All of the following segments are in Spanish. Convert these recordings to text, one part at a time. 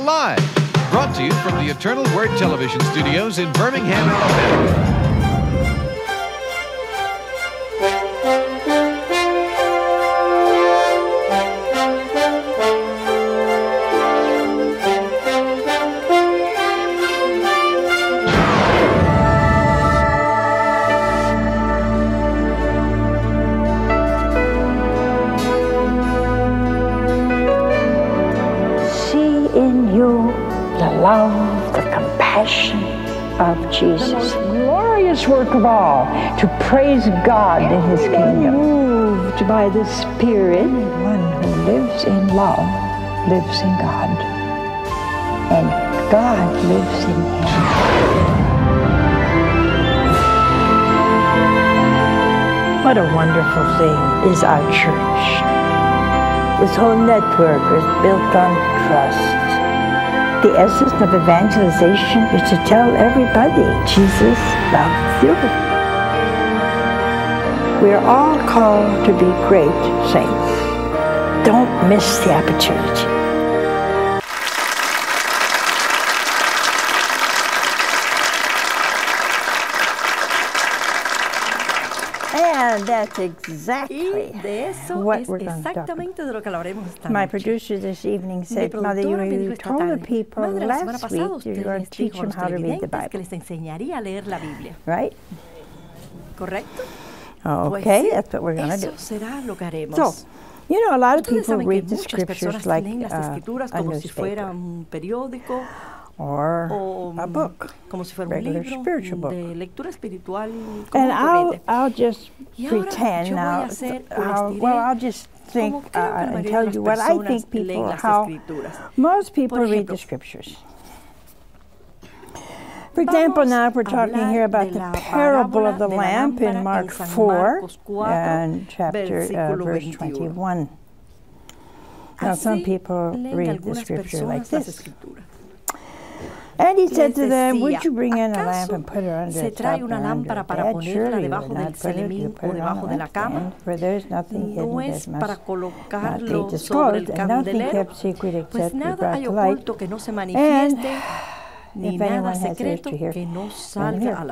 Live, brought to you from the Eternal Word Television Studios in Birmingham, Alabama. Love, the compassion of Jesus. The most glorious work of all, to praise God in His kingdom. Moved by the Spirit, one who lives in love lives in God, and God lives in him. What a wonderful thing is our church. This whole network is built on trust. The essence of evangelization is to tell everybody Jesus loves you. We are all called to be great saints. Don't miss the opportunity. And that's exactly what we're going to talk about. My producer this evening said, Mother, you told the people last week you're going to teach them how to read the Bible. Right? Correcto. Okay, that's what we're going to do. So, you know, a lot of people read the scriptures like a newspaper. Or a book, como si fuera regular un libro spiritual book. de lectura espiritual And I'll just pretend yo voy now, a hacer, diré, I'll just think and tell you what I think people, how most people read the scriptures. For example, now we're talking here about the parable of the lamp in Mark 4 and verse 21. Now some people read the scripture like this. And he said to them, would you bring in a lamp and put it under a top or under a bed? Surely you would not put it on a lampstand, for there is nothing hidden that must not be disclosed, and nothing kept secret except be brought to light. And if anyone has ears to hear, let him hear.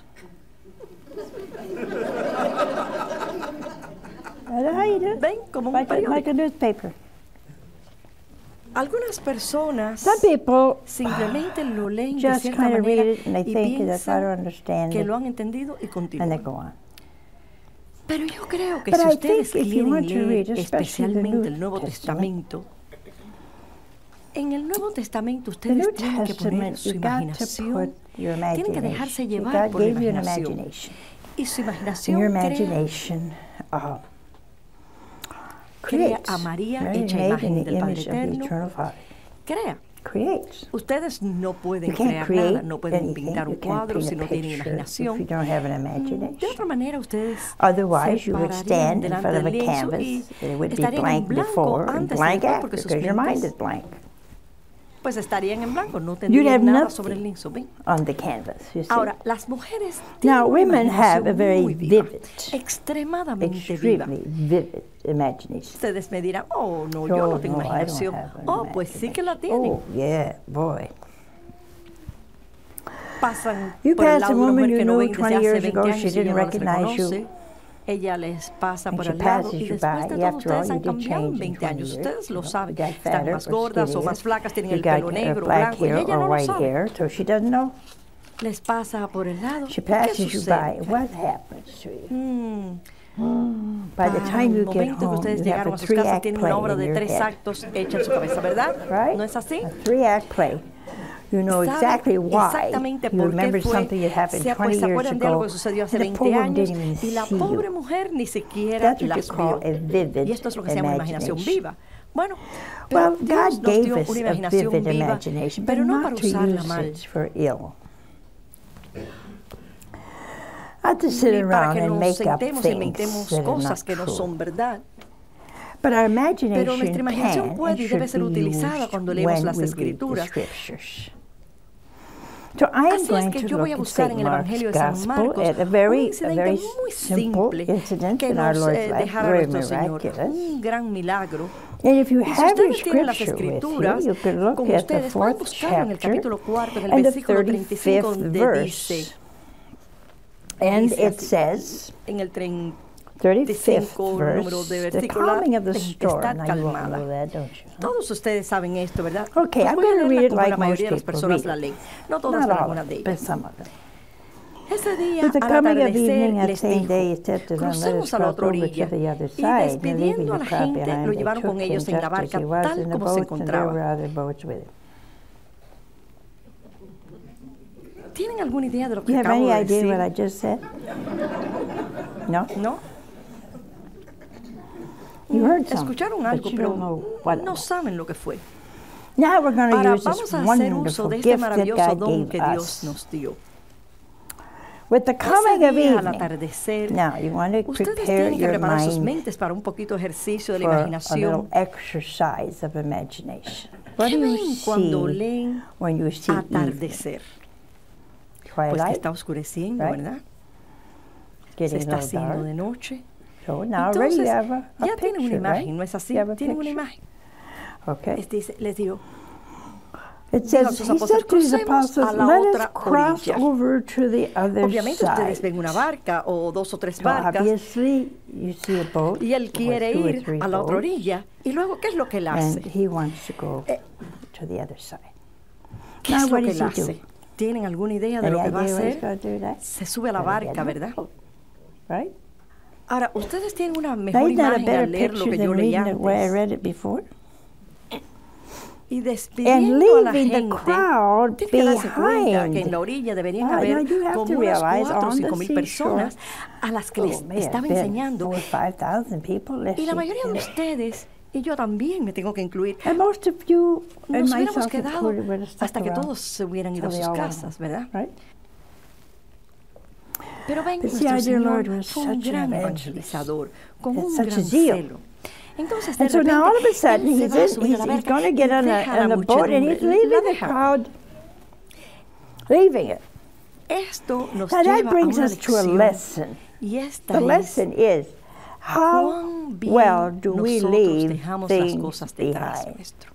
That's how you do it, like a newspaper. Algunas personas simplemente lo leen de cierta manera y piensan que lo han entendido y continúan. Pero yo creo que si ustedes quieren leer especialmente el Nuevo Testamento, en el Nuevo Testamento ustedes tienen que poner su imaginación, tienen que dejarse llevar por la imaginación. Y su imaginación crea a María hecha imagen del Padre Eterno. Crea. Ustedes no pueden crear nada, no pueden pintar un cuadro si no tienen imaginación. De otra manera, ustedes se pararían delante del lienzo y estarían en blanco antes y después porque sus mentes pues estarían en blanco, no tendrían nada sobre el lienzo. On the canvas, you see. Ahora, las mujeres now, women have a very vivid, extremadamente vivid imagination. Ustedes me dirán, oh, no, yo no tengo imaginación. Oh, pues sí que la tienen. Oh, yeah, boy. Pasan por el lado de una mujer que no ven desde hace 20 años y ella no las reconoce. Ella les pasa por el lado y después de todo ustedes han cambiado en 20 años. Ustedes lo saben. Están más gordas o más flacas, tienen el pelo negro o blanco y ella no lo sabe. Les pasa por el lado. ¿Qué sucede? By the time you get home, ustedes llegaron a sus casas tienen una obra de 3 actos hecha en su cabeza, ¿verdad? Right? ¿No es así? A 3-act play. You know exactly why. You remember something that happened 20 years ago, hace the 20 poor woman años didn't even y la see pobre you. mujer ni siquiera That's what las you call vio. a vivid Y esto es lo que se llama imaginación viva. Bueno, well, Dios God nos gave dio us una a imaginación vivid viva, imagination, but pero no para not to usarla use mal. it for ill. Not to sit Ni para around que and nos make up sentemos y things inventemos that are cosas not que no true. son verdad. But our Pero imagination nuestra imaginación can puede and y debe should ser be utilizada used cuando leemos when las we read the Escrituras. scriptures. So I am Así going es que to yo look voy a at buscar St. en el Mark's Evangelio de San Gospel Marcos at a un very incidente muy simple incident que in our nos Lord's life, dejara very nuestro Señor, miraculous. un gran milagro. And if you Y si have your ustedes tienen las scripture with escrituras you could look con at the ustedes, pueden 4th buscarlo en el chapter capítulo 4, en el and the versículo 35, 35th donde verse. dice, And dice it así, says, en el 35th número de verse, the versículo, calming of the storm. está Now you all calmada. know that, don't you? Todos ustedes saben esto, ¿verdad? Okay, Pues I'm voy a going to leerla read it como like la most mayoría de las people personas read la it. leen. No todas, Not pero all, algunas de but ellas. some of them. Ese día, With the al coming of atardecer, evening at les same day, he dijo, said to them, "Let us crucemos a la cross otra over to orilla. the other Y side." And leaving despidiendo a the la crowd gente, behind, lo they llevaron took con him ellos en la just as barca, he was tal in the como se boat, and there encontraba. were other boats with him. ¿Tienen alguna idea de lo Do que you have acabo any de idea what I decir? just said? No? ¿No? You heard something, Escucharon but algo, you pero don't know what it no was. saben lo que fue. Now we're going to Ahora use this vamos a hacer uso wonderful de este gift that maravilloso God don gave que Dios us. nos dio. With the Ese coming of día, al evening, atardecer, now you want to ustedes prepare tienen que your preparar sus mind mentes para un poquito de ejercicio de la for a little imaginación. exercise of imagination. What ¿Qué do you ven cuando see leen when you see evening? atardecer? Pues que Twilight, está oscureciendo, right? ¿verdad? Se getting a está little haciendo dark. de noche. So now already you Entonces, have a ya tienen una picture, imagen, right? ¿no es así? You have a Tienen una picture. imagen. Okay. Les digo, It dijo a says, sus he said apóstoles, to his "Crucemos apostles, a la let us otra cross orilla." over to the other obviamente ustedes side. ven una barca o dos o tres So barcas obviously you see a boat y él or quiere 2 or ir 3 a la otra boats, orilla y luego ¿qué es lo que él and hace? he wants to go to the other side. ¿Qué Now es lo what que does él he do? hace? ¿Tienen alguna idea de Any lo que va a idea what he's hacer? going to do that? Se sube a la Gotta get barca, in the ¿verdad? boat, right? Ahora, ustedes tienen una Now, mejor isn't that a imagen better al leer lo picture que than yo leí reading it where I antes. read it before? Y And despidiendo a la leaving the gente, crowd tiene que darse cuenta que behind. en la orilla deberían Now, haber you have como to unas realize 4 o on the 5 mil personas seashore, a las que les may have estaba been enseñando. 4,000 or 5,000 people. Let's Y la see mayoría de there. ustedes, y yo también me tengo que incluir, And most of you and nos hubiéramos myself quedado included would have stuck hasta que around todos se hubieran ido a till sus they all casas, went home, ¿verdad? right? Pero ven, But see, nuestro our dear Lord Señor was fue un such an gran evangelist. evangelizador, con Had un such a gran zeal. celo. Entonces, de And so repente, now all of a sudden él se he's va a subir a la he's barca going to y get on deja a la a boat and he's muchedumbre, leaving la the deja. crowd, leaving it. Esto nos Now that lleva a brings una us to a lección. lesson. Y esta The es lesson is how cuán bien well do we nosotros leave dejamos las things cosas detrás behind. nuestro.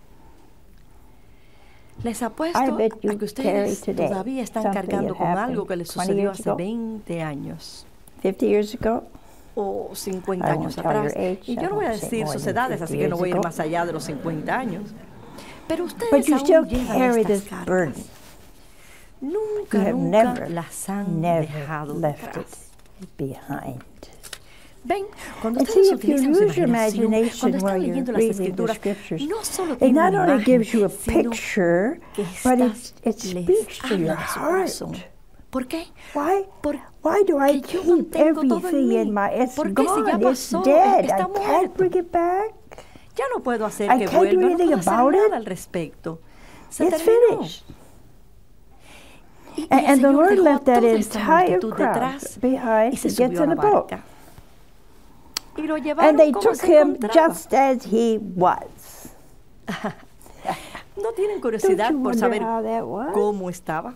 Les apuesto I bet you a que carry ustedes today todavía están something cargando that con happened algo que les 20 sucedió years hace ago. 20 años 50 years ago, o 50 I años won't tell atrás. your age, Y I yo no voy a won't say decir more sus than edades, 50 así que no years voy a ir ago. más allá de los 50 años. Pero ustedes but you aún still llevan carry estas this cargas. burden. Nunca, You have nunca never, las han never dejado left detrás. it behind. Ven, cuando And ustedes see, if you utilizan su use your imaginación, imagination cuando están while you're leyendo las reading the escrituras, scriptures, no solo it tienen not una only imagen, gives you a sino picture, que but estas it les speaks to hablan your a su heart. corazón. ¿Por qué? Why do I Porque yo keep mantengo todo en everything mí. in my? It's Porque si ya gone. It's pasó, dead. está I can't muerto. bring it back. Ya no puedo hacer I que can't do vuelva, no anything puedo hacer about nada it. al respecto. Se It's terminó. finished. Y el And the Señor Lord dejó left that toda esta entire multitud crowd detrás behind. y se He gets subió a in la a boat. barca. Y lo llevaron And they como took se him encontraba. just as he was. ¿No tienen Don't curiosidad you por wonder saber how that was? cómo estaba?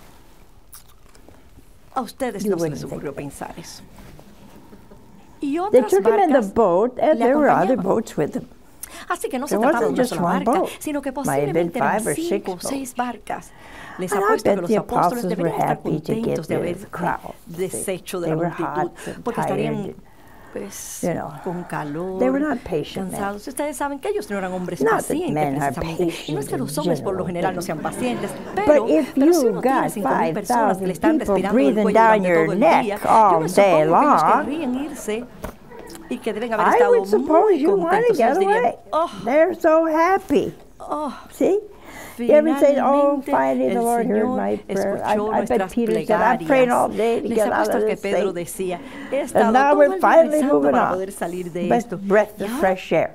A ustedes You no se les wouldn't ocurrió think pensar eso. Y They otras took him in the barcas boat, and le there were other acompañaban. boats with him. Así que no se There trataba de wasn't una just sola one barca, boat. sino que Might have been posiblemente eran 5 or 6 5 o 6 boats. barcas. Les And I apuesto que bet los the apóstoles apostles were deberían estar happy to get contentos de rid haber of the crowd. deshecho de They la were multitud, hot and porque estarían tired. pues You know, con calor, they were not patient men. cansados. Ustedes saben que ellos no eran hombres Not that pacientes men are precisamente. Y no es que patient los in hombres por lo general, general no sean pacientes, But pero if si you've uno tiene got 5,000 personas que le están 5,000 people respirando en el breathing cuello down durante your todo el neck día, yo all me day supongo que ellos long, querrían irse y que deben haber I estado would suppose muy you want to contentos. get Ellos dirían, away. oh, They're so happy. oh, See? You ever say, oh, finalmente finally the el Lord heard Señor my prayer. escuchó I bet nuestras Peter said, I prayed all day to Les get out apuesto of que this Pedro thing. decía, he estado And now todo we're el día finally rezando moving para on. poder salir de Best esto. breath Y of ahora, fresh air.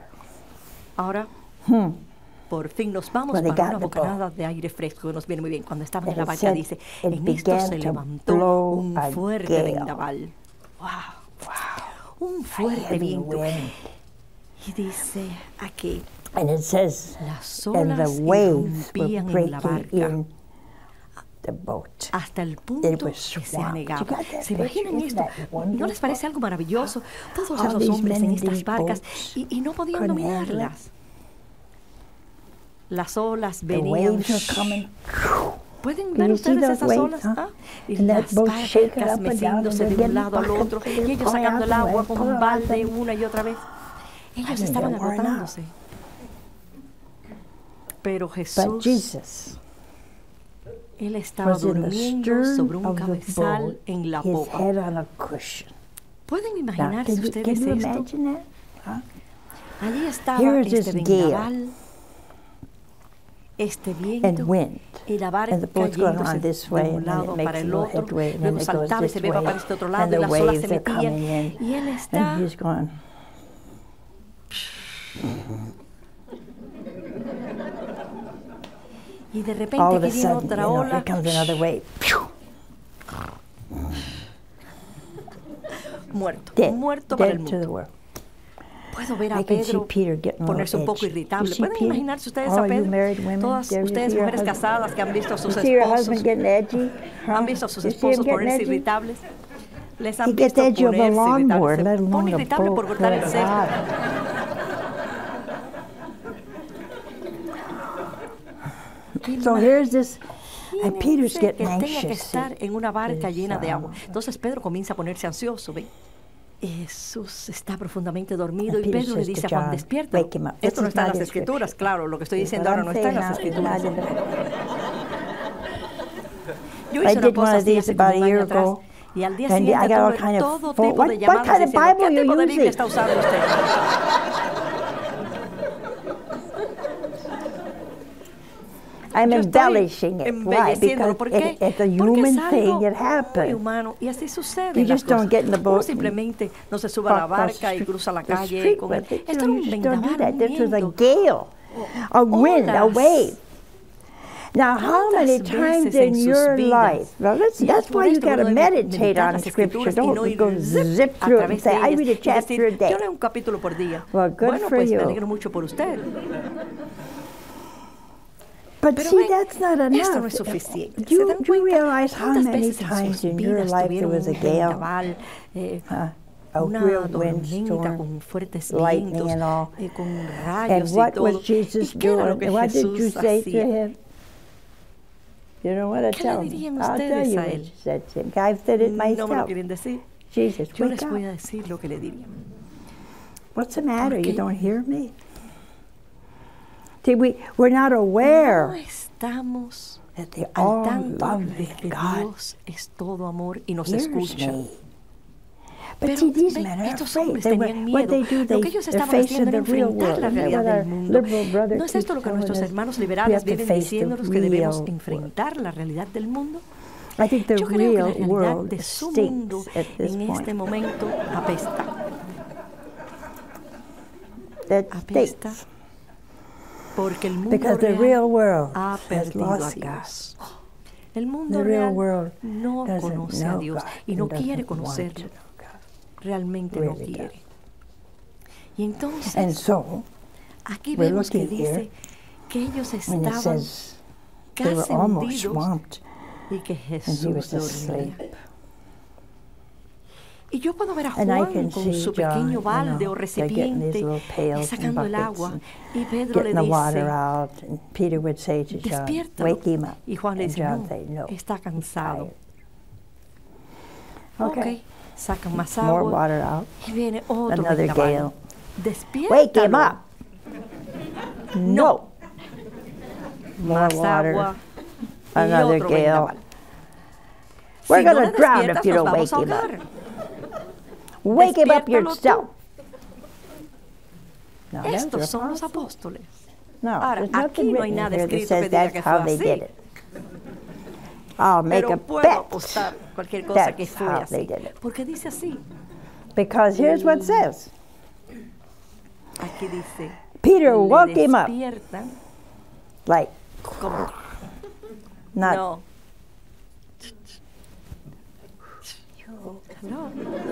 por fin nos vamos When they para got una in the boat, bocanada de aire fresco que nos viene muy bien. Cuando estaban en and la it barca said dice, it en esto began se to levantó blow un a fuerte gale. vendaval. Wow. Un fuerte Heavy viento. wind. Y dice aquí, And it says, las and the olas waves were irrumpían en la breaking barca. in hasta el punto que se anegaba. ¿Se imaginan esto? ¿No les parece algo maravilloso? Todos esos hombres en estas barcas y no podían dominarlas. Las olas venían. ¿Pueden ver ustedes esas olas? Y las barcas meciéndose de un lado al otro, y ellos sacando el agua con un balde una y otra vez. Ellos estaban agotándose. Pero Jesús, Él estaba durmiendo sobre un cabezal en la popa. ¿Pueden imaginarse ustedes esto? Allí estaba este vendaval, este viento, y la barca yéndose de un lado para el otro, luego saltaba y se veía para este otro lado, y las olas se metían, y Él está... Y de repente que viene otra ola. Muerto para el mundo. Puedo ver a Pedro ponerse un poco irritable. ¿Pueden imaginarse ustedes a Pedro? Todas ustedes mujeres casadas que han visto a sus esposos, ponerse irritables. Les han visto ponerse irritables. Se pone irritable por cortar el césped. So here's this, and Peter's getting tenga que anxious. estar en una barca llena de agua. Entonces Pedro comienza a ponerse ansioso, ¿ve? Jesús está profundamente dormido y Pedro le dice a Juan, despierta. Esto no está en las Escrituras, claro, lo que estoy diciendo ahora no está en las Escrituras. Yo hice una cosa así hace como un año atrás, y al día siguiente tuve todo tipo de llamadas diciendo, ¿qué tipo de Biblia está usando usted? I'm embellishing it. Why? Because it's a human thing. It happens. Y así sucede. You just don't get in the boat. Uno simplemente no se sube a la barca y cruza la calle con él. Esto era un vendaval, This was a gale, a wind, a wave. Now, how many times in your life? Well, that's why you got to meditate on Scripture. Don't go zip through it and say, I read a chapter a day. Yo leo un capítulo por día. Well, good for pues you. Me alegro mucho por usted. But see, that's not enough. Esto no es suficiente. Do you realize how many times in your life there was a gale? A real windstorm, con fuertes lightning vientos, and all. Con rayos And what y todo. was Jesus ¿Y qué era lo que doing? What did you Jesús say to hacía? him? You know what I ¿Qué tell le him? dirían I'll tell ustedes you a what él? you said to him. I've said it No me lo myself. quieren decir. Jesus, Yo wake les voy a up. decir lo que le diría. What's the matter? You don't hear me? See, we're not aware No estamos that they al all tanto love de que God. Dios es todo amor y nos Hears escucha. me. But Pero see, these ven, men are estos afraid. hombres They, tenían what miedo. they do, Lo que ellos they're estaban facing haciendo era the real enfrentar world. la And realidad what del our mundo. liberal brother ¿No es esto lo que keeps nuestros telling us? hermanos We liberales have to viven face diciéndonos the que debemos real enfrentar la realidad del mundo? I think the Yo creo que la real realidad world de su mundo stinks at this en point. este momento apesta. That Apesta stinks. Porque el mundo Because the real world ha has perdido a lost God. Dios. El mundo The real real world no doesn't conoce a know Dios God y no and doesn't quiere want to conocerlo. know God. Realmente no Really quiere. does. Y entonces, And so, aquí we're vemos que looking dice here que ellos when it estaban says they were casi almost hundidos swamped y que and he was Jesús dormía. asleep. Y yo puedo ver a And I Juan can con see su John, pequeño you balde know, o they're getting these recipiente little pails and sacando el buckets agua. and Y Pedro le getting the water dice, out. And Peter would say to John, despiértalo. wake him up. Y Juan le And dice, John no, say, no, está cansado. Okay. Sacan más More agua water out. y viene otro Another vendaval. gale. Despiértalo. Wake him up. No. More Más water. agua y Another otro gale. vendaval. We're Si no going le to drown despiertas, if you nos don't wake vamos a him up. ahogar. Wake him up Despiértalo yourself. tú. No, those Estos are son los apostles. apóstoles. No, Ahora, there's aquí nothing no hay written nada here that escrito says que diga that's que how fue they así. did it. I'll make Pero a puedo bet. apostar cualquier cosa que That's fue how they así. did it. Porque dice así. Because here's what it says. Aquí dice. Peter le woke him up. despiertan Like, como not, no. No.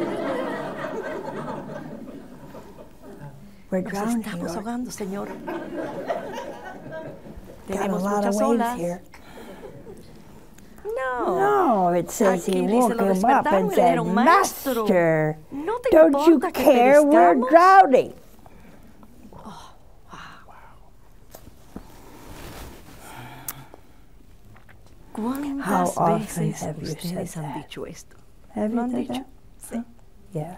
we're Nos drowning, estamos Lord. ahogando, Señor. Got a Tenemos lot of muchas waves olas. here. No, it says he Aquí dice, woke lo him up despertaron and y le said, dijeron, "Maestro, Master, ¿no te don't you importa que care? We're perezcamos?" drowning. ¿Cuántas How often veces have you said ustedes han that? dicho esto? Have ¿Lo you han said dicho? that? Sí. Yeah.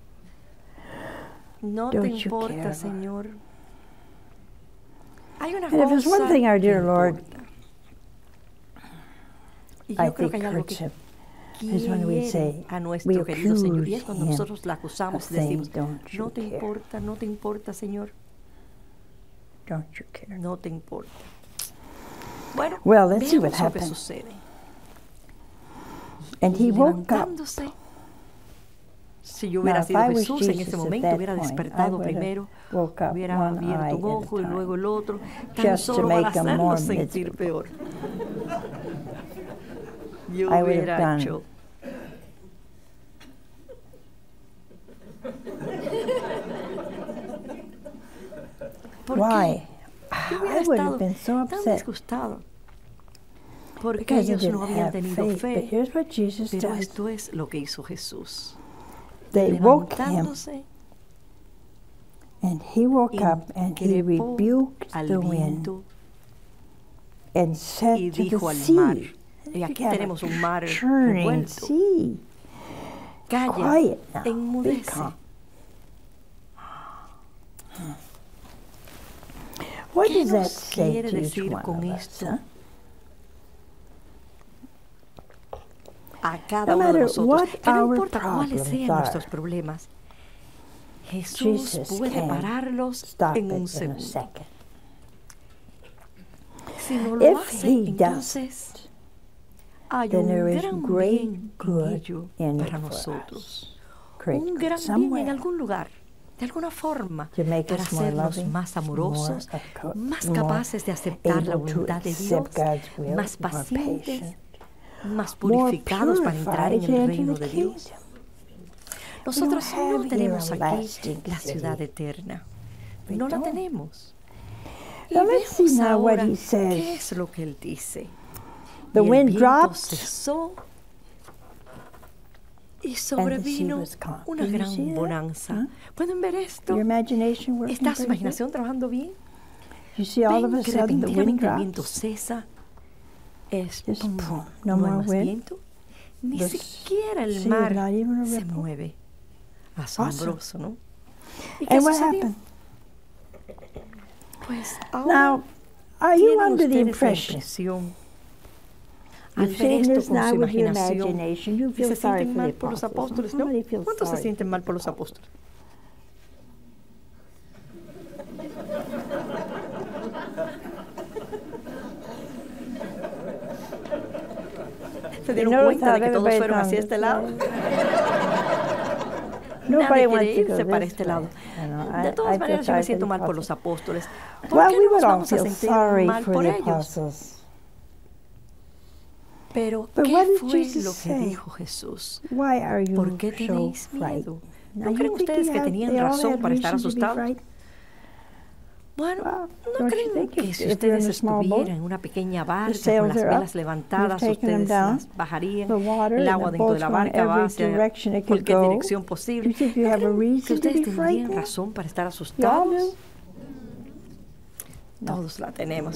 No te Don't you importa, care, Lord? Señor. Hay una And if there's one cosa thing our que dear Lord, importa. Y I yo creo think, que hay algo hurts que him, is when we quiere say, a we nuestro querido Señor. Y es accuse cuando him nosotros la acusamos of y decimos, things, don't you no te care? importa, no te importa, Señor. Don't you care? No te importa. Bueno, Well, let's see what veamos lo que happened. sucede. And he woke up. Levantándose. Si yo hubiera Now, if sido I was Jesús en Jesus ese at momento, that hubiera point, I despertado would have primero, woke up hubiera one abierto eye un at a ojo y time, luego el otro, tan just to solo para make 'em more hacerlos sentir miserable. peor. Yo I would have hubiera done. hecho. ¿Por Why? qué? Yo hubiera I would estado have been so tan upset disgustado. Porque because they ellos no didn't habían have tenido faith. But fe. here's what Jesus Pero does. esto es lo que hizo Jesús. They woke him, Levantándose, and he woke up, and he increpó rebuked al the wind viento and said y to the dijo al mar. sea, Y aquí "You have tenemos a un mar churning revuelto. sea. Calla, Quiet now. Be enmudece. calm." What ¿Qué does that nos say quiere to each decir one con of us? esto? Huh? A cada No uno de matter nosotros, what que no our importa cuáles problems sean are, nuestros problemas, Jesús Jesus puede can pararlos stop en it un in a segundo. second. Si no lo If hace, he entonces hay then un there is gran great bien en good ello in it para for nosotros. Great Un good gran bien somewhere en algún lugar, de alguna forma, to make para us more hacernos loving, más amorosos, more más more capaces de aceptar la able to voluntad de accept Dios, God's will, más more pacientes, patient, más more purificados para entrar en purified el into reino the de Dios. kingdom. Nosotros We don't no have tenemos here a aquí lasting la ciudad city. eterna. We No la don't. tenemos. Y Now let's see veamos now what ahora he says. qué es lo que él dice. The Y el wind viento dropped, cesó y and the sea sobrevino was calm. una Do you gran see that? bonanza. Huh? ¿Pueden ver esto? Your imagination working ¿Está su pretty good? imaginación trabajando bien? You see all of Ven a que sudden the wind repentinamente el viento drops. cesa. Es Just pum, boom. no No hay more más wind. viento. Ni The siquiera el sea is mar not even a se ripple. mueve. Asombroso, ¿no? ¿Y qué And what sucedió? happened? Pues ahora Now, are you tienen under the ustedes la impression? impresión al You've ver seen esto this con now su with your imaginación imagination. You y feel se sorry sienten for the mal por los apostles. apóstoles, ¿no? Somebody feels ¿Cuántos se sorry. sienten mal por los apóstoles? ¿Se dieron You notice cuenta de how que todos everybody's fueron on hacia this este lado? Nobody Nadie wants quiere to go irse para this este way. lado. You know, De todas I maneras, feel yo me sorry siento for mal the por los apostles. apóstoles. ¿Por Well, qué we no would nos all vamos a feel sentir sorry mal for por the ellos? apostles. Pero, But what ¿qué did fue Jesus lo que say? dijo Jesús? Why are you ¿Por qué so tenéis miedo? frightened? ¿No Now, creen you think ustedes que they tenían all razón had para estar reason to be asustados? frightened? Bueno, Well, ¿no don't you creen think que if si you're in ustedes a small boat, estuvieran en una pequeña barca sails con las are velas up, levantadas, you've taken them ustedes down, las bajarían, the water el and agua the dentro de la boat's going barca va every hacia direction it could cualquier go? dirección posible? You think you ¿No have a creen que reason to ustedes be tendrían frightened? razón para estar Y'all asustados? do? Todos la tenemos.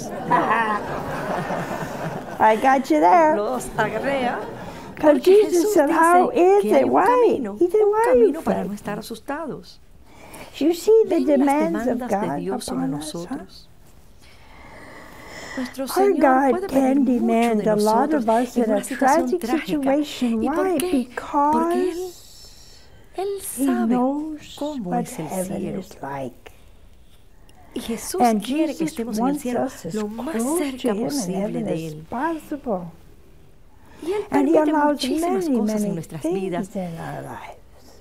I got you there. Los agarrea. Because Porque Jesus Jesús said, how dice is que hay it? un Why? camino, He said, un why are you camino para no frightened? estar asustados. You see the Ven las demands of demandas de God Dios sobre upon us, huh? nosotros. Nuestro Our Señor God puede pedir can mucho demand de a lot nosotros of us en in una a situación tragic trágica. situation. ¿Y por Why? qué? Porque Because Él He sabe knows cómo what es el heaven cielo. is like. Y Jesús And quiere que Jesus estemos en el wants cielo us as lo más close to cerca Him in posible heaven de as Él. possible. Y Él And He permite allows muchísimas many, cosas en many nuestras vidas. things in our lives.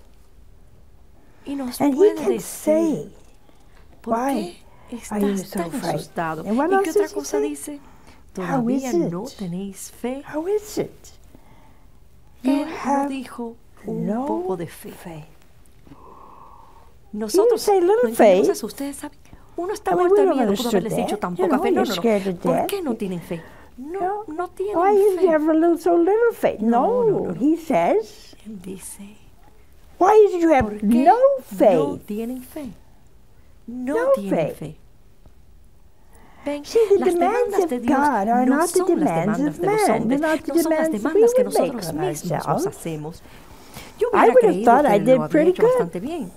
Y nos And He puede can decir, say, ¿por why qué are you estás so tan frightened? asustado? And what ¿Y else qué otra does He cosa say? dice? How is ¿Todavía no it? tenéis fe? How is it? You Él no have dijo un no poco de fe. faith. Nosotros say little no entendemos faith. eso. Ustedes saben, uno está I mean, muerto we de don't miedo. Pudo understand haberles dicho that. tan You poca know, fe. No, you're no, no. scared to ¿Por death. qué no tienen fe? no tienen why is fe. you have so little faith? No, he says. Él dice, why is it you have ¿por qué no no faith? tienen fe? No No tienen faith. fe. Ven, See, the las demands demandas de of Dios God are no not the son las demands demandas of de los man. They're hombres, not the no son las demands we demandas que would make nosotros on mismos nos ourselves. hacemos. Yo I hubiera would have creído thought que I él did lo había pretty hecho good. bastante bien.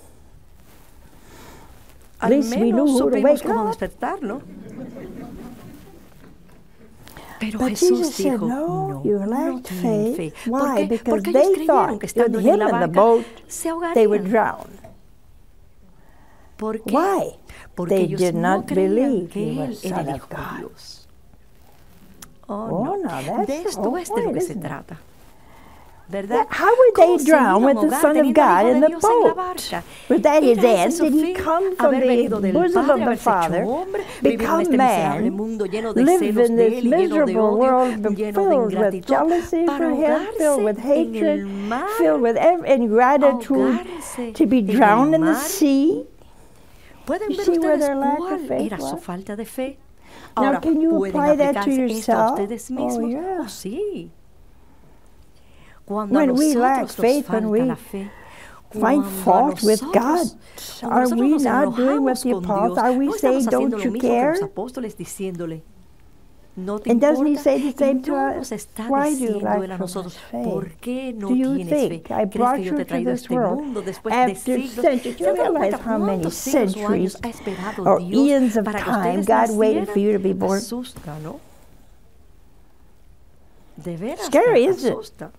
Al least we knew menos who to supimos wake cómo up. despertarlo. Pero But Jesús Jesus said, dijo, no, you no lacked tienen fe. faith. ¿Por Why? qué? Because Porque they ellos creyeron thought que with estando him en la in the barca boat, se they would ahogarían. drown. ¿Por qué? Why? Porque They ellos did no not creían believe que he Él was era Son el of Hijo de God. Dios. Oh, no, no, that's de the esto whole es de lo point, que se isn't it? trata. ¿Verdad? How would ¿Cómo they se drown iban a with the ahogar Son of teniendo al God Hijo in de the Dios en la boat? barca? Was that his ¿Era end? ese su Did he fin? come from Haber venido the del bosom Padre, of the haberse hecho Father, hombre, vivir en become este miserable man, mundo lleno de live celos in de this Él y lleno de miserable odio, world lleno de filled with ingratitud, jealousy para for him, filled with ahogarse en hatred, el mar, filled with ingratitude, ahogarse to be en el drowned in the mar? sea? ¿Pueden You ver see where ustedes their lack of cuál faith era su was? falta de fe? Now, Ahora, can you ¿pueden apply that to aplicarse esto a yourself? ustedes Oh, mismos? yeah. Oh, sí. Cuando a When we nosotros lack nos faith, when falta we la fe, find cuando a fault with God, nosotros, cuando are nosotros we nos not doing what enojamos the con apostles? Dios, Are we no saying, estamos haciendo don't lo you mismo que care? los apóstoles diciéndole, no te And doesn't he importa, say the same y to no us? nos está Why do you diciendo lack él a so much nosotros, faith? ¿por qué no Do you tienes fe? think I ¿Crees brought que yo you te he to traído a this este world mundo después de after siglos? centuries? ¿Se You han dado realize cuenta how many cuántos siglos o años centuries ha esperado or Dios eons of para que time ustedes God waited for you to be nacieran? born? Asusta, ¿no? De veras, Scary, isn't it? asusta.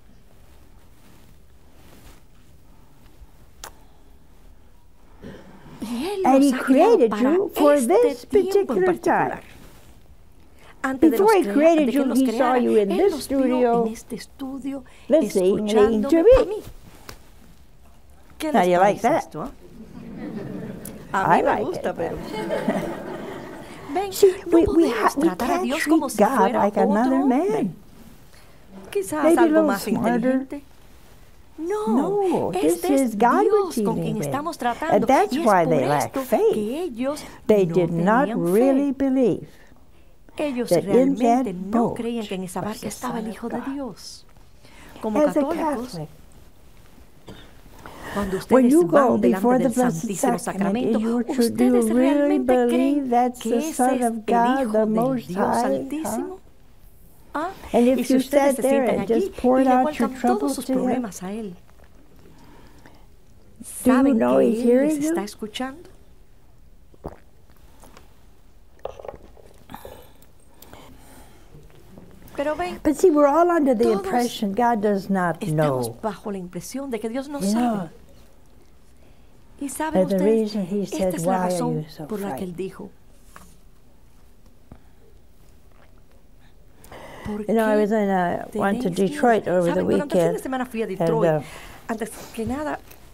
Y Él And los he ha creado created para you for este this tiempo en particular particular. time. Antes de, Before he de created que you, Él los he saw creara, you in Él this los vio studio, en este estudio, listening escuchándome to a me. mí. ¿Qué How les do you like parece that? esto? A mí I me like gusta, it. pero... Ven, See, no we podemos tratar a can't Dios treat como si God fuera like otro another hombre. man. Quizás Maybe a algo little más smarter. inteligente. No, No, this este es is God we're Dios con dealing quien with. estamos And tratando. that's Y es why por they lack esto faith. que ellos They no did not tenían really fe. believe Ellos that in realmente that no boat creían que en esa was barca the estaba el Son of Hijo de God. Dios. Como As a católicos, Catholic, cuando when ustedes you go van before delante the del Blessed Santísimo Sacrament, Sacramento, do you ¿ustedes really realmente believe creen that's que the ese Son es of el God, Hijo the del Most Dios High? Altísimo? ¿Ah? And Y if si you ustedes sat se there sientan and allí just y poured le out your cuentan todos troubles sus to Him, problemas a Él, do you ¿saben know que He's Él hearing les está you? escuchando? Pero ven, But see, we're all under the todos impression God does not estamos know. bajo la impresión de que Dios no You sabe. know, Y saben but the ustedes, reason He esta said, es la why are razón you so por la que Él frightened? dijo. ¿Por You know, I was qué went to tenéis miedo? Detroit over the Saben, durante el fin de weekend. semana fui a And, Detroit. Antes que nada,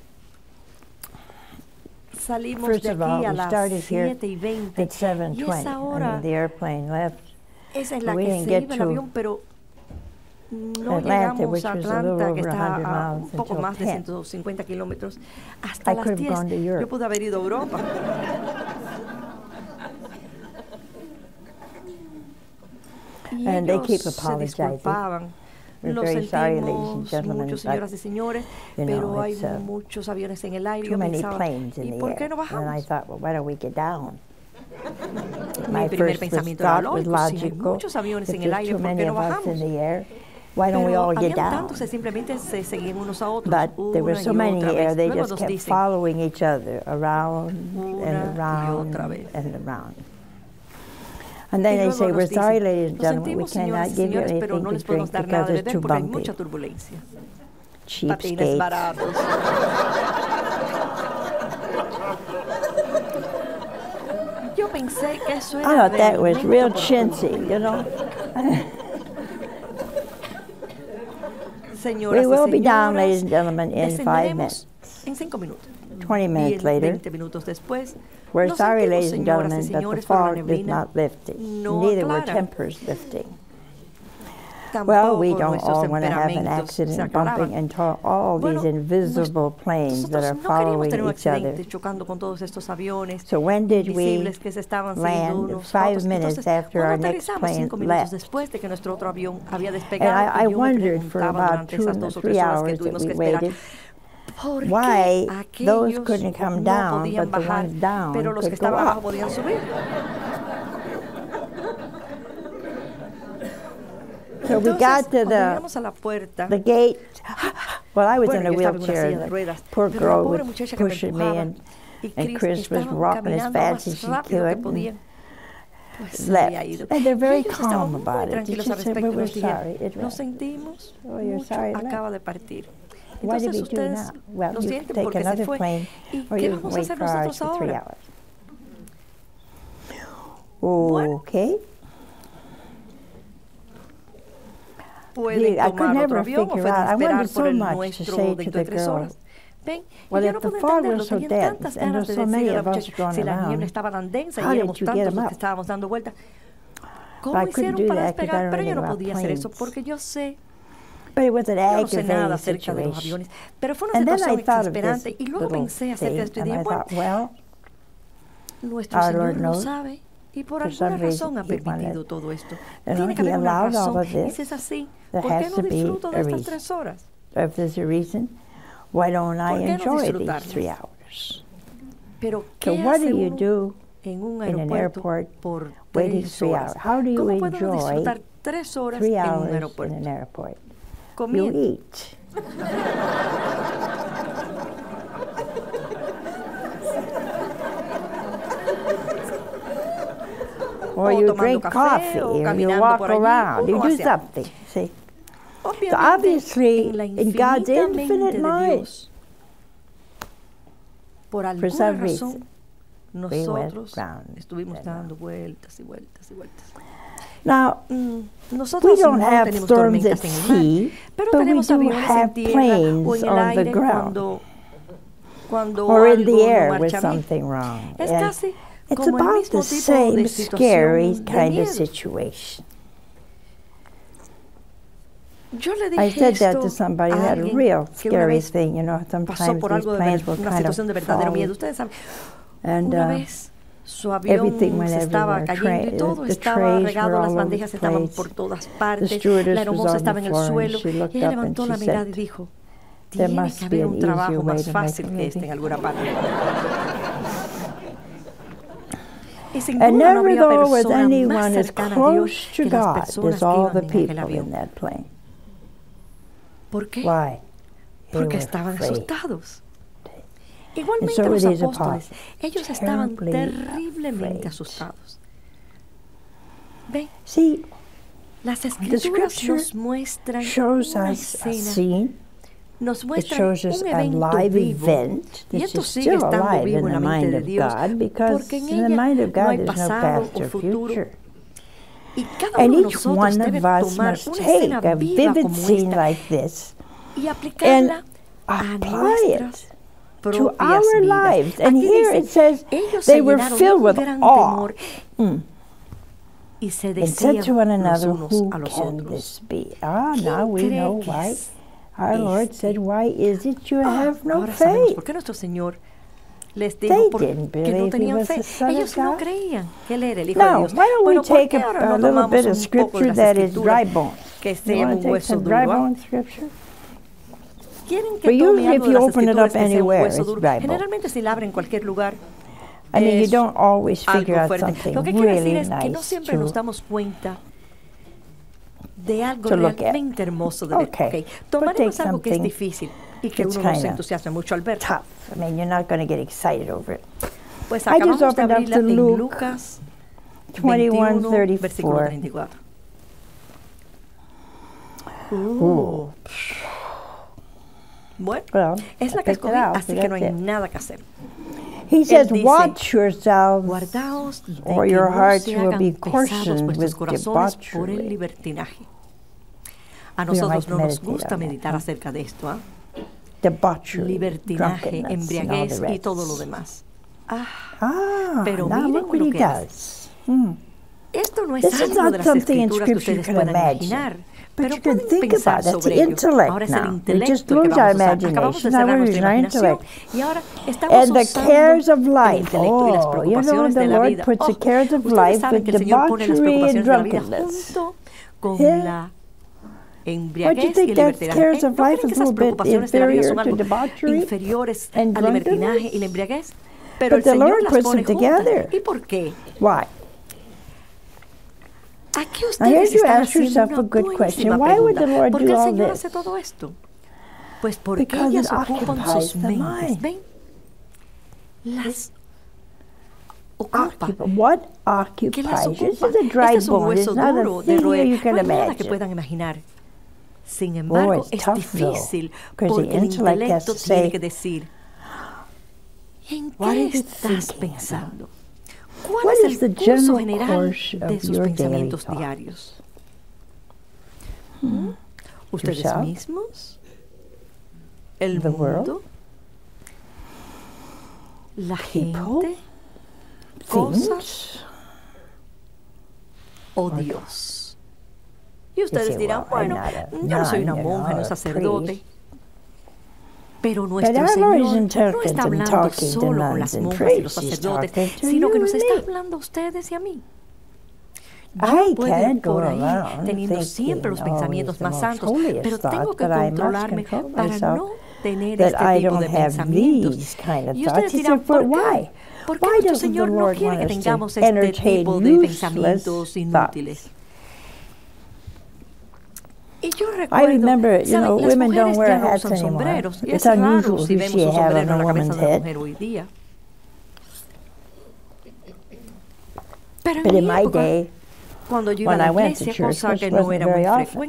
salimos first de of all, aquí a we las started here 7:20. at 7:20. Y esa I hora, mean, the airplane left esa es la we que didn't se get iba el to avión, pero no Atlanta, llegamos which a was a little Atlanta, que over está 100 a un miles, poco until más de 10. 150 kilómetros. Hasta I las could have 10 gone to yo Europe. pude haber ido a Europa. Y And they ellos keep se apologizing. disculpaban. We're Lo very sorry, ladies and sentimos gentlemen, muchos but, señoras y señores, you know, pero hay it's, muchos aviones en el aire. too Yo many pensaba, planes ¿y in the por qué air. no And I bajamos? thought, well, why don't we get down? Mi My primer first pensamiento era thought was lógico, si hay logical. muchos aviones If en el there's aire, too ¿por many qué no of us in bajamos? the air, why don't we Pero all get habían down? tantos que simplemente se seguían unos a otros, But there were una so y many otra here, vez. they Luego just nos kept dicen, following each other around una and y around otra vez. and around. And then Y they luego say, nos we're dicen, sorry, ladies and "Lo gentlemen, we sentimos, señoras cannot y give you señores, pero anything no to les podemos drink dar nada because de it's beber too porque hay bumpy. mucha turbulencia. Patines Cheapskates. baratos. Yo pensé que eso I era thought that del was momento real oportuno. chintzy, you know. Señoras We will y be down, señores, ladies and gentlemen, in 5 descenderemos minutes. en 5 minutos. 20 minutes later, 20 minutos después, we're nos sorry, sentimos, ladies and señoras y gentlemen, but the señores, pero la fog is neblina not lifting. no Neither were aclara. tempers lifting. Well, we don't all want to have an accident bumping into all these invisible planes that are following each other. So when did we land? 5 minutes after our next plane left. And I wondered for about 2 or 3 hours that we waited why those couldn't come down, but the ones down could go up. So we got to the gate. Well, I was in a wheelchair, and the poor girl was pushing me, and Chris was rocking as fast as she could. And left. And they're very calm about it. She said, well, we're sorry. Oh, you're sorry it left. What did we do now? Well, you can take another plane, or you can wait for ours for 3 hours. Okay. I could never figure out. I wanted so much to say to the girl, well, if the fog was so dense and there's so many of us going around, how did you get them up? But I couldn't do that because I don't know anything about planes. But it was an aggravating situation. And then I thought of this little thing, and I thought, well, our Lord knows. For some reason, He wanted, He allowed all of this. There has to be a reason. If there's a reason, why don't I enjoy these 3 hours? So what do you do in an airport waiting 3 hours? How do you enjoy 3 hours in an airport? You eat. Or you drink coffee, or you walk around, you do something, see. So obviously, in God's infinite mind, for some reason, we went round. Now, we don't have storms at sea, but we do have planes on the ground, or in the air with something wrong. And it's about the same scary kind of situation. I said that to somebody who had a real scary thing. You know, sometimes these planes will kind of fall, and everything went everywhere. The trays were all over the place. The stewardess was on the floor, and she looked up and she said, there must be an easier way to make a living. And never though was anyone as close to God as all the people in that plane. Why? Porque estaban asustados. Igualmente los apóstoles, ellos estaban terriblemente asustados. Ven, las Escrituras nos muestran una escena, nos muestran un evento vivo, y esto sigue estando vivo en la mente de Dios, porque en ella no hay pasado o futuro. Y cada uno de nosotros debe tomar una escena viva como esta y aplicarla a nuestras propias vidas. Aquí dice, ellos se llenaron de un gran temor y se decían los unos a los otros, now we know why. Our Lord said, why is it you have no faith? ¿Por qué nuestro Señor les dijo que no tenían fe? Ellos no creían que Él era el Hijo de Dios. Why don't we take a little bit of scripture that is dry bones? Que sea un hueso duro. Dry bone scripture? Quieren que tome algo de las Escrituras que sea un hueso duro. Generalmente si la abren en cualquier lugar, I mean, you don't always figure out something lo que quiero decir really es que no siempre nos damos cuenta de algo realmente hermoso de ver. Tomaremos algo que es difícil y que uno no se entusiasma mucho al ver. I mean, you're not going to get excited over it. Pues acabamos de abrirla en Lucas 21, versículo 34. Bueno, es la que escogí, así que no hay nada que hacer. He says, watch yourselves, or your hearts will be coarsened with debauchery. A nosotros no nos gusta meditar acerca de esto, libertinaje, embriaguez y todo lo demás. Pero miren lo que hace. Esto no es algo de las escrituras que ustedes puedan imaginar. Pero you can think about it. That's the intellect now. We just lose our imagination. Now we're using our intellect. And the cares of life. Oh, you know, the Lord puts the cares of life with debauchery and drunkenness. Yeah. What do you think that cares of life is a little bit inferior to debauchery and drunkenness? But the Lord puts them together. Why? Now here you ask yourself a good question. Why would the Lord do all this? Because it occupies the mind. What occupies? This is a dry bone. It's not a thing you can imagine. Sin embargo, es difícil porque el intelecto tiene que decir, ¿en qué estás pensando? ¿Cuál es el curso general de sus pensamientos diarios? ¿Ustedes mismos? ¿El mundo? ¿La gente? ¿Cosas? ¿O Dios? Y ustedes dirán, bueno, yo no soy una monja, no sacerdote. Pero nuestro Señor no está hablando solo con las monjas y los sacerdotes, sino que nos está hablando a ustedes y a mí. Yo puedo ir por ahí teniendo siempre los pensamientos más santos, pero tengo que controlarme para no tener este tipo de pensamientos. Y ustedes dirán, ¿por qué? ¿Por qué nuestro Señor no quiere que tengamos este tipo de pensamientos inútiles? I remember, you know, women don't wear hats anymore. It's unusual to see a hat on a woman's head. But in my day, when I went to church, which wasn't very often,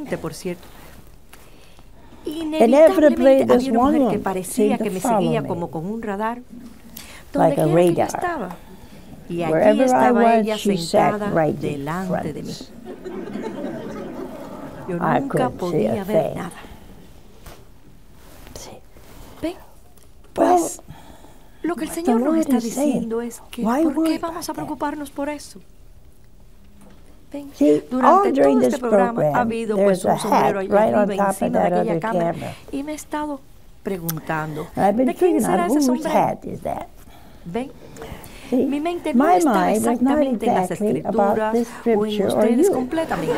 inevitably this one woman seemed to follow me like a radar. Wherever I was, she sat right in front. Yo nunca podía ver nada. ¿Ven? Pues lo que el Señor nos está diciendo es que ¿por qué vamos a preocuparnos por eso? ¿Ven? Durante todo este programa ha habido pues un sombrero allá arriba encima de aquella cámara y me he estado preguntando ¿de quién será ese sombrero? ¿Ven? Mi mente no está exactamente en las escrituras o en ustedes completamente.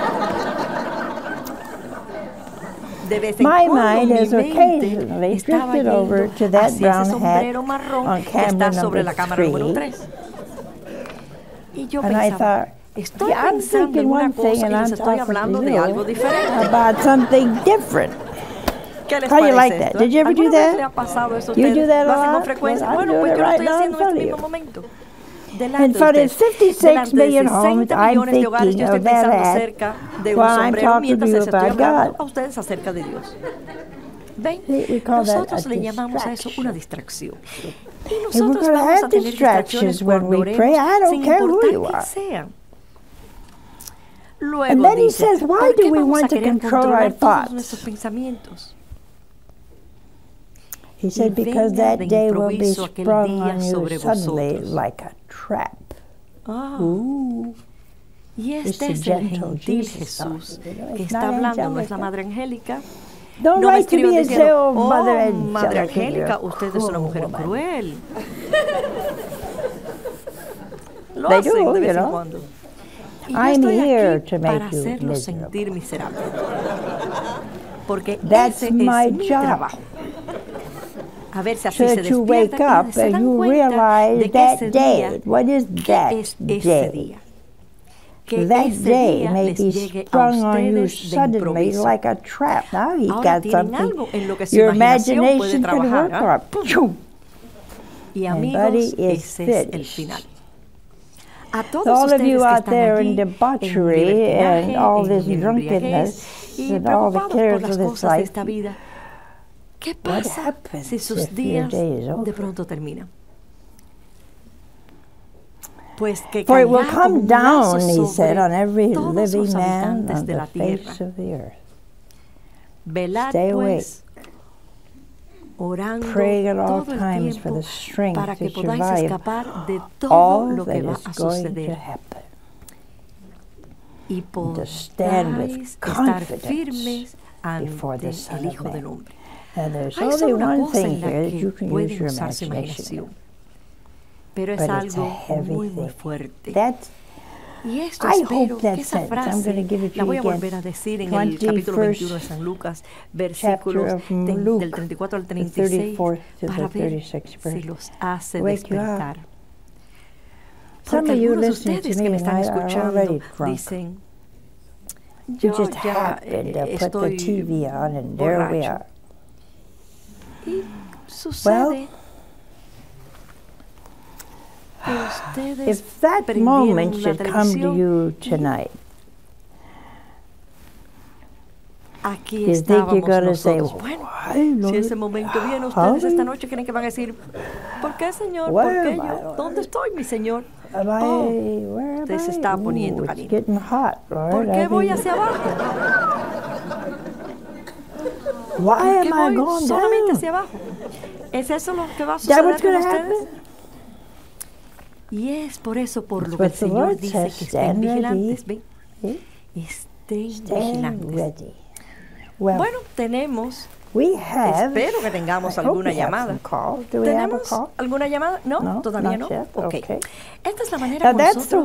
My mind has occasionally drifted over to that brown hat on camera number 3. And I thought, yeah, I'm thinking one thing and I'm talking to you about something different. How do you like that? Did you ever do that? You do that a lot? Well, I'm doing it right now in front of you. In front of 56 million homes, I'm thinking of that hat while I'm talking to you about God. ¿Ven? Nosotros le llamamos a eso una distracción. Y nosotros vamos a tener distractions when we pray. I don't care who you are. And then he says, why do we want to control our thoughts? He said, because that day will be sprung on you suddenly like a trap. Ooh. Y este es el gentil Jesús que está hablando, no es la Madre Angélica. No me escriban diciendo, Madre Angélica, usted es una mujer cruel. Lo hacen de vez en cuando. Y yo estoy aquí para hacerlo sentir miserable. Porque ese es mi trabajo. A ver si así se despiertan y se dan cuenta de que ese día, ¿qué es ese día? Que ese día les llegue a ustedes de improviso. Ahora tienen algo en lo que su imaginación puede trabajar. Y amigos, ese es el final. A todos ustedes que están aquí en embriaguez y preocupados por las cosas de esta vida, ¿qué pasa si sus días de pronto terminan? Pues que For it will come down, he said, on every living man on the face of the earth. Velad, Stay awake. pues, orando Praying at all todo el times for tiempo the strength para to que podáis survive escapar de todo all lo that que va is a going to suceder. happen. y podráis estar firmes ante el Hijo del Hombre. Hay solo una cosa en la que pueden usar su imaginación, pero es algo muy, muy fuerte. Y esto espero que esa frase la voy a volver a decir en el capítulo 21 de San Lucas, versículos del 34 al 36, para ver si los hace despertar. Porque algunos de ustedes que me están escuchando dicen, yo ya estoy borracho. Y sucede que ustedes if that moment should come to you tonight, aquí estábamos nosotros. Bueno, si ese momento viene, ustedes esta noche creen que van a decir, ¿por qué, Señor? ¿Por qué yo? ¿Dónde estoy, mi Señor? Usted se está poniendo caliente. ¿Por qué voy hacia abajo? ¿Por qué voy solamente hacia abajo? ¿Es eso lo que va a suceder con ustedes? Y es por eso por lo que el Señor dice que estén vigilantes. ¿Ven? Estén vigilantes. Bueno, tenemos, espero que tengamos alguna llamada. ¿Tenemos alguna llamada? No, todavía no. Ok. Esta es la manera como nosotros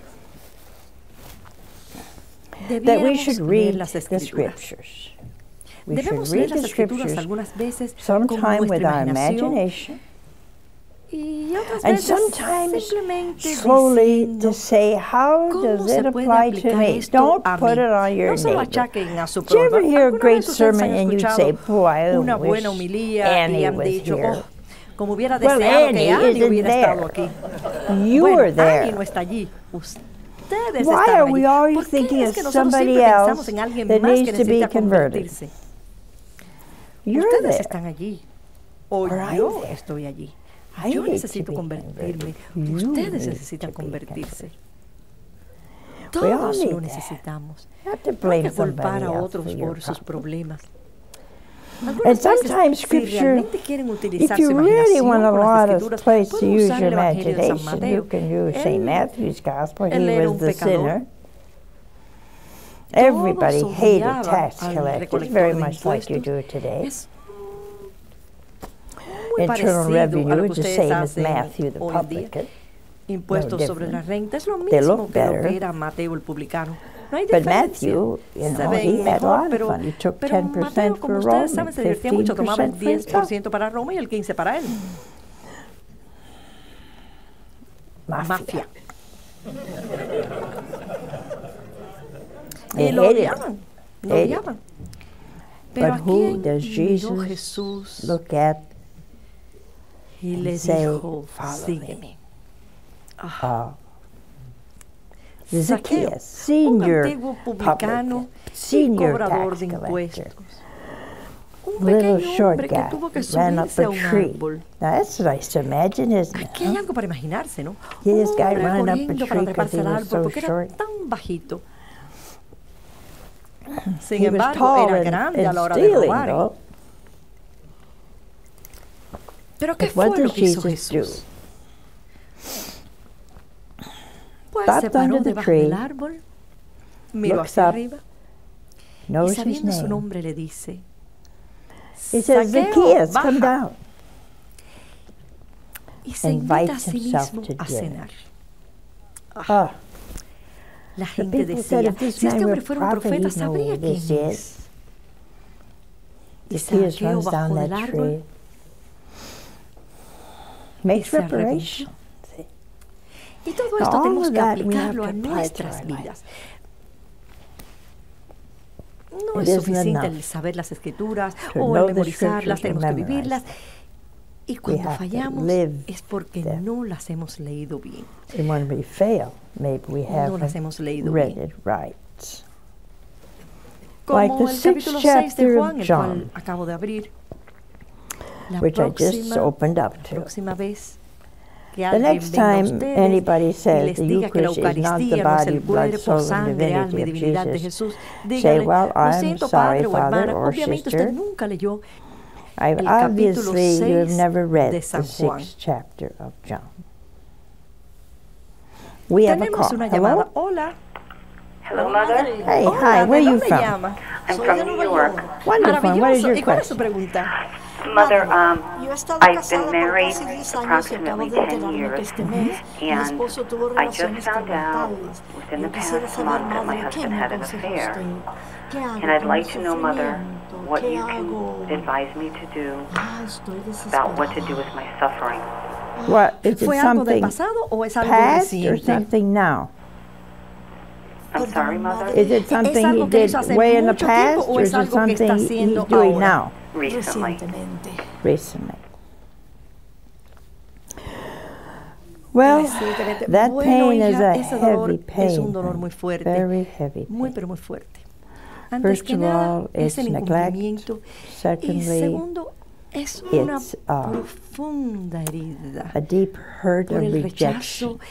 debiéramos leer las Escrituras. Debemos leer las Escrituras algunas veces con nuestra imaginación y otras veces simplemente diciendo cómo se puede aplicar esto a mí. No se lo achaquen a su prójimo. ¿Alguna vez ustedes han escuchado una buena homilía y han dicho, como hubiera deseado que Annie hubiera estado aquí? Bueno, Annie no está allí. Ustedes están allí. ¿Por qué es que nosotros siempre pensamos en alguien más que necesita convertirse? Ustedes están allí, o yo estoy allí. Yo necesito convertirme, ustedes necesitan convertirse. Todos lo necesitamos. No hay que culpar a otros por sus problemas. And sometimes Scripture, if you really want a lot of place to use your imagination, you can use St. Matthew's Gospel. He was the sinner. Everybody hated tax collectors, very much like you do today. Internal revenue is the same as Matthew the publican. Impuestos sobre la renta es lo mismo que lo que era Mateo el publicano. No hay diferencia. But Matthew, se ven mejor, pero Mateo, como ustedes saben, se divertía mucho, tomaba el 10% para Roma y el 15% para él. Mafia. Y lo odiaban. Pero ¿a quién miró Jesús y le dijo, sígueme? Zacchaeus, un antiguo publicano y cobrador de impuestos. Un pequeño hombre que tuvo que subirse a un árbol. Aquí hay algo para imaginarse, ¿no? Un hombre corriendo para treparse al árbol porque era tan bajito. Sin embargo, era grande a la hora de robar. Pero ¿qué fue lo que hizo Jesús? Pues se paró debajo del árbol, miró hacia arriba y sabiendo su nombre le dice, Zacchaeus, baja. Y se invita a sí mismo a cenar. La gente decía, si este hombre fuera un profeta, sabría quién es. Y Zacchaeus bajó del árbol y se arrepintió. Y todo esto tenemos que aplicarlo a nuestras vidas. No es suficiente el saber las Escrituras o el memorizarlas, tenemos que vivirlas. Y cuando fallamos es porque no las hemos leído bien. No las hemos leído bien. Como el capítulo 6 de Juan, el cual acabo de abrir. La próxima vez que alguien venga a ustedes y les diga que la Eucaristía no es el cuerpo, sangre, alma y divinidad de Jesús, díganle, lo siento, padre o hermana, obviamente usted nunca leyó el capítulo 6 de San Juan. Tenemos una llamada. Hola. Hello, Mother. Hey, hi, where are you from? I'm from New York. Wonderful. What is your question? Mother, I've been married approximately 10 years, and I just found out within the past month that my husband had an affair. And I'd like to know, Mother, what you can advise me to do about what to do with my suffering. What, is it something past or something now? I'm sorry, Mother? Is it something he did way in the past, or is it something he's doing now? Recently. Well, that pain is a heavy pain, very heavy pain. First of all, it's neglect. Secondly, it's a deep hurt of rejection.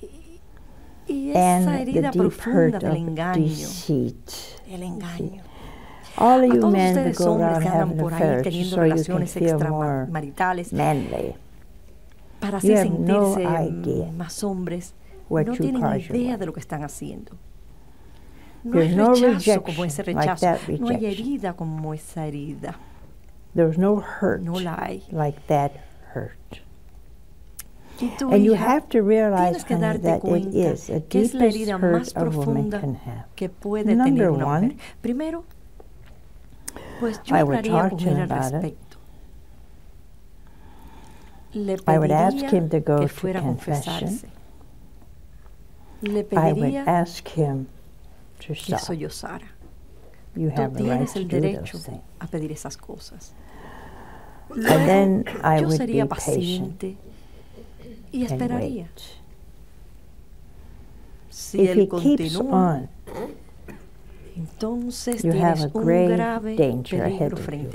And the deep hurt of deceit. All of you men that go around having affairs just so you can feel more manly. You have no idea what you cause your wife. There's no rejection like that rejection. There's no hurt like that hurt. And you have to realize, honey, that it is the deepest hurt a woman can have. Number one, I would talk to him about it. I would ask him to go to confession. I would ask him to stop. You have the right to do those things. And then I would be patient. And wait. If he keeps on, you have a grave danger ahead of you.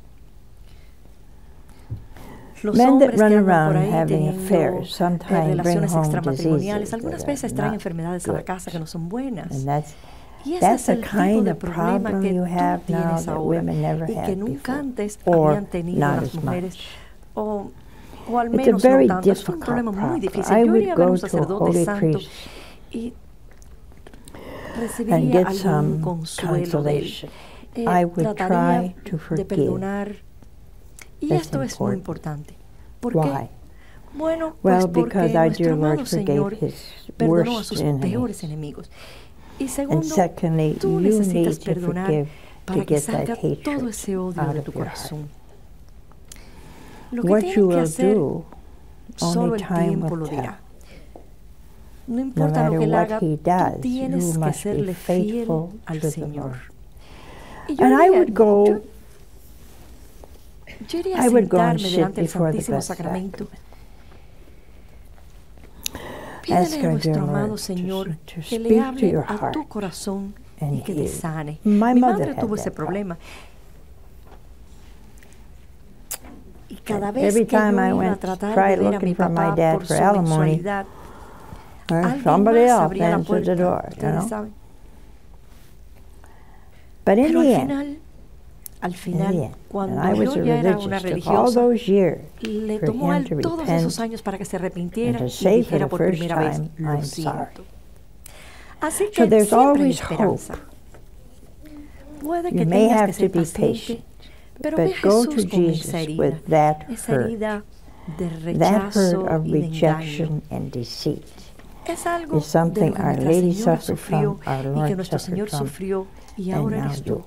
Men that run around having affairs sometimes bring home diseases that are not good. And that's the kind of problem you have now that women never had before, or not as much. It's a very difficult problem. I would go to a holy priest and get some consolation. I would try to forgive. That's important. Why? Well, because our dear Lord forgave his worst enemies. And secondly, you need to forgive to get that hatred out of your heart. What you will do, only time will tell. No matter what he does, you must be faithful to the Lord. And I would go and sit before the bedside. Ask our dear Lord to speak to your heart and heal. My mother had that problem. Every time I went to try looking for my dad for alimony, somebody else answered the door, you know. But in the end, and I was a religious, took all those years for him to repent and to say for the first time, I'm sorry. So there's always hope. You may have to be patient, but go to Jesus with that hurt of rejection and deceit. Is something Our Lady suffered from, our Lord suffered from, and now you.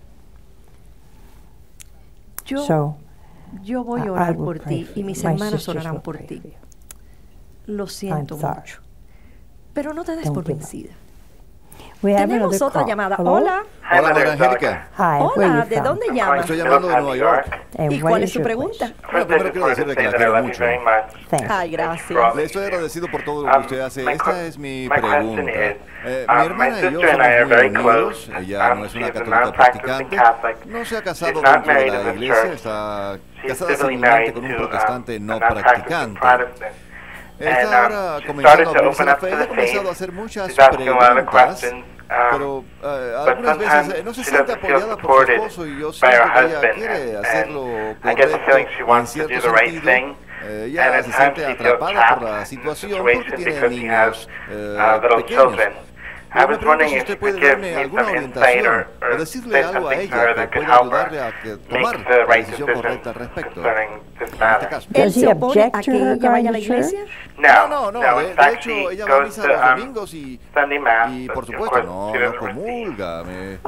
So, yo voy a orar por ti y mis hermanas orarán por ti. Lo siento mucho. Pero no te des por vencida. Tenemos otra llamada. Hola. Hola, doña Angélica. Hola, ¿de dónde llamas? Estoy llamando de Nueva York. ¿Y cuál es su pregunta? Bueno, primero quiero decirle que la quiero mucho. Ay, gracias. Le estoy agradecido por todo lo que usted hace. Esta es mi pregunta. Mi hermana y yo somos muy unidos. Ella no es una católica practicante. No se ha casado dentro de la iglesia. Está casada civilmente con un protestante no practicante. Está ahora comenzando a abrirse la fe y ha comenzado a hacer muchas preguntas, pero algunas veces no se siente apoyada por su esposo y yo siento que ella quiere hacerlo correcto en cierto sentido. Ella se siente atrapada por la situación porque tiene niños pequeños. me pregunto si usted puede darme alguna orientación o decirle algo a ella que pueda ayudarle a tomar la decisión correcta al respecto. ¿Él se opone a que ella vaya a la iglesia? No, de hecho ella va a misa los domingos y por supuesto no comulga.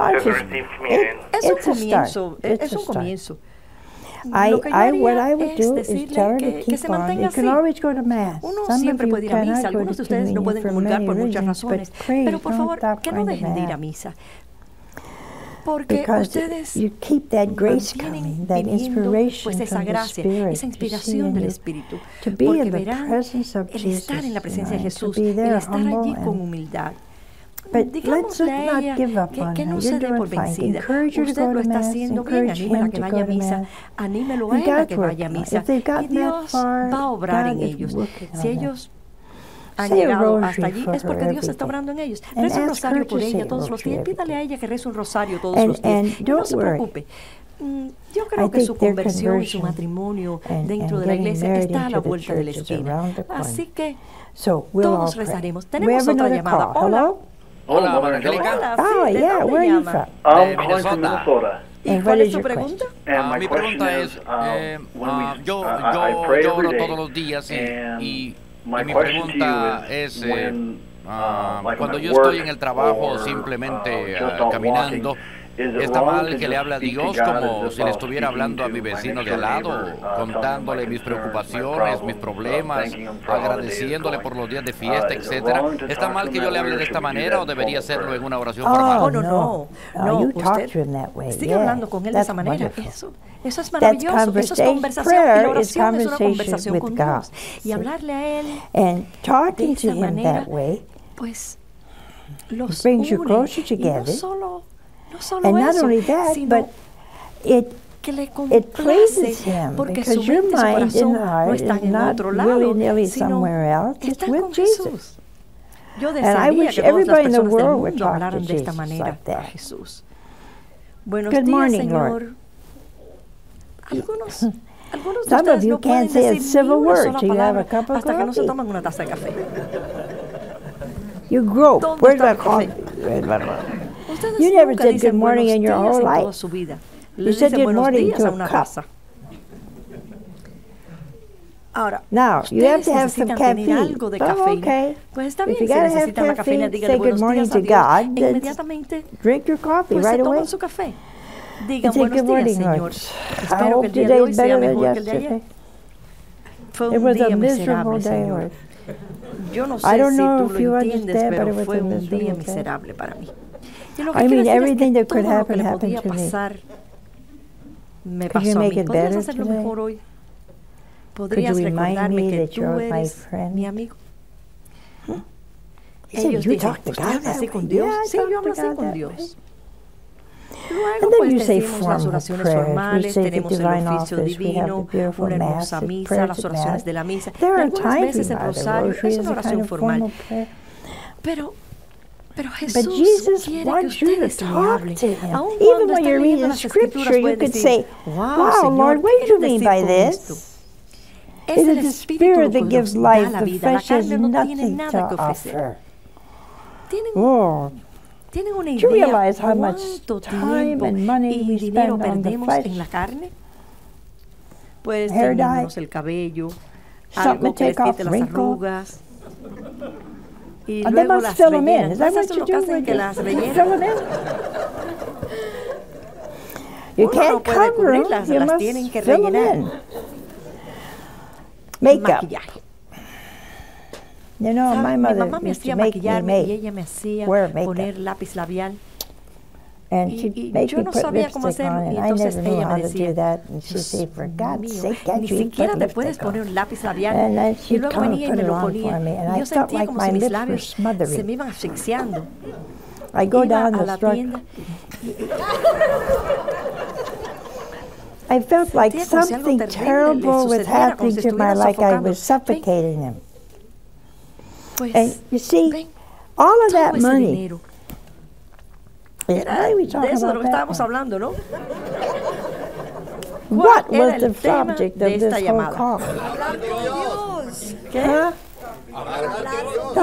Es un comienzo. What I would do is tell her to keep on. You can always go to Mass. Uno siempre puede ir a misa. Algunos de ustedes no pueden comulgar por muchas razones. Pero por favor, que no dejen de ir a misa. Porque ustedes mantienen viviendo pues esa gracia, esa inspiración del Espíritu. Porque verán el estar en la presencia de Jesús, el estar allí con humildad. Digámosle a ella que no se dé por vencida. Usted lo está haciendo bien, anímela a que vaya a misa, anímelo a él a que vaya a misa. Y Dios va a obrar en ellos. Si ellos han llegado hasta allí, es porque Dios está obrando en ellos. Reza un rosario por ella todos los días. Pídale a ella que reza un rosario todos los días. Y no se preocupe. Yo creo que su conversión y su matrimonio dentro de la iglesia está a la vuelta de la esquina. Así que todos rezaremos. Tenemos otra llamada. Hola. Hola, Angélica. Oh, yeah, where are you from? I'm calling from Minnesota. ¿Y cuál es tu pregunta? Mi pregunta es, yo oro todos los días y mi pregunta es, cuando yo estoy en el trabajo simplemente caminando, ¿está mal que le hable a Dios como si le estuviera hablando a mi vecino de al lado, contándole mis preocupaciones, mis problemas, agradeciéndole por los días de fiesta, etcétera? ¿Está mal que yo le hable de esta manera o debería hacerlo en una oración formal? No. Usted sigue hablando con él de esa manera. Eso es maravilloso. Eso es conversación. Y la oración es una conversación con Dios. Y hablarle a él de esa manera, pues, los une. Y no solo eso, sino que le complace, porque su mente y su corazón no están en otro lado, sino están con Jesús. Yo desearía que todas las personas del mundo hablaran de esta manera a Jesús. Buenos días, Señor. Algunos de ustedes no pueden decir ni una sola palabra hasta que no se toman una taza de café. You grope. Where's my coffee? You never said good morning in your whole life. You said good morning to a cup. Ahora, you have to have some caffeine. Algo de cafeína. Okay. Pues está bien, si necesitan la cafeína, díganle buenos días a Dios. Inmediatamente, drink your coffee pues right se toman away. su café. Digan buenos días, Señor. Espero que el día de hoy sea mejor que el de ayer. Fue un día miserable, Señor. Yo no sé si tú lo entiendes, pero fue un día miserable para mí. Y lo que quiero decir es que todo lo que le podía pasar me pasó a mí. ¿Podrías hacerlo mejor hoy? ¿Podrías recordarme que tú eres mi amigo? Ellos dicen, ¿usted habla así con Dios? Sí, yo hablo así con Dios. Luego pues decimos las oraciones formales, tenemos el oficio divino, una hermosa misa, las oraciones de la misa. Y algunas veces el rosario es una oración formal. Pero Jesús quiere que ustedes le hablen. Aun cuando están leyendo las Escrituras pueden decir, wow, Lord, what do you mean by this? Es el Espíritu lo que nos da la vida. La carne no tiene nada que ofrecer. ¿Tienen una idea cuánto tiempo y dinero perdemos en la carne? Pues teñirnos el cabello, algo que les quite las arrugas. Y luego las rellenan. ¿Eso es lo que hacen, que las rellenan? Uno no puede cubrirlas, las tienen que rellenar. Maquillaje. You know, mi mamá me hacía maquillarme y ella me hacía poner lápiz labial. Y yo no sabía cómo hacerlo, y entonces ella me decía, Dios mío, ni siquiera te puedes poner un lápiz labial. Y luego venía y me lo ponía, y yo sentía como si mis labios se me iban asfixiando. Iba a la tienda. I felt like something terrible was happening to my life, like I was suffocating him. And you see, all of that money. Era de eso de lo que estábamos hablando, ¿no? What was the subject of this whole call? ¿Qué?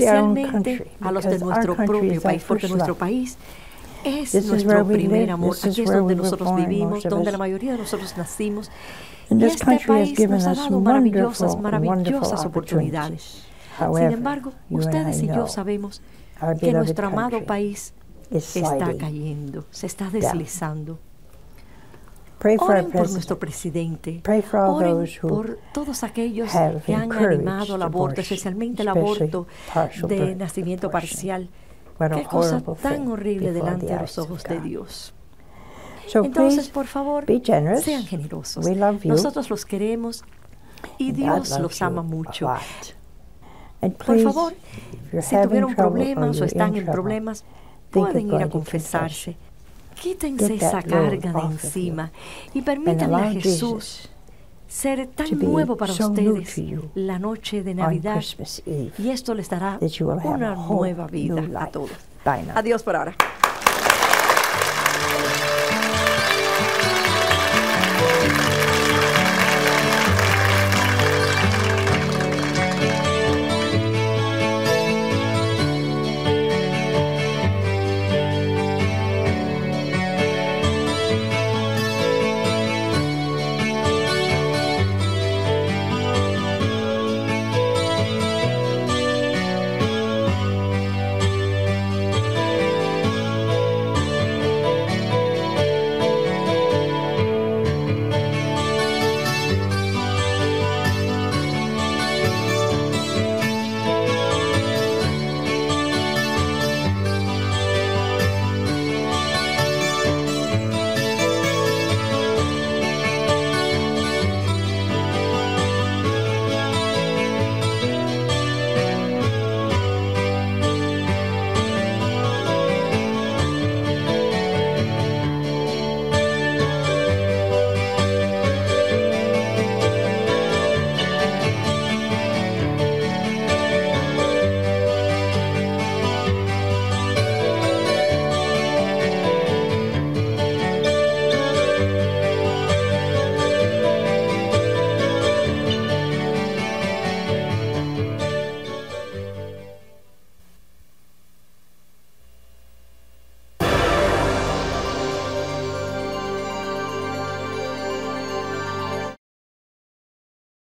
especialmente a los de nuestro propio país, porque nuestro país es nuestro primer amor. Aquí es donde nosotros vivimos, donde la mayoría de nosotros nacimos. Y este país nos ha dado maravillosas oportunidades. Sin embargo, ustedes y yo sabemos que nuestro amado país está cayendo, se está deslizando. Oren por nuestro presidente, oren por todos aquellos que han animado el aborto, especialmente el aborto de nacimiento parcial. Qué cosa tan horrible delante de los ojos de Dios. Entonces, por favor, sean generosos. Nosotros los queremos y Dios los ama mucho. Por favor, si tuvieron problemas o están en problemas, pueden ir a confesarse. Quítense esa carga de encima y permítanle a Jesús ser tan nuevo para ustedes la noche de Navidad, y esto les dará una nueva vida a todos. Adiós por ahora.